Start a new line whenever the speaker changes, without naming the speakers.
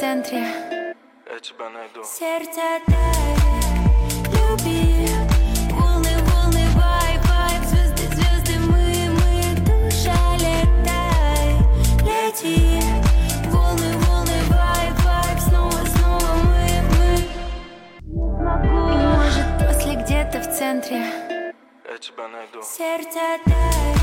центре.
Я тебя найду.
Сердце тает, люби. Волны, волны, вайб, вайб. Звезды, звезды, мы, душа, летай, лети. Волны, волны, вайб, вайб. Снова, снова мы. Могу, и может после где-то в центре.
Я тебя найду.
Сердце тает.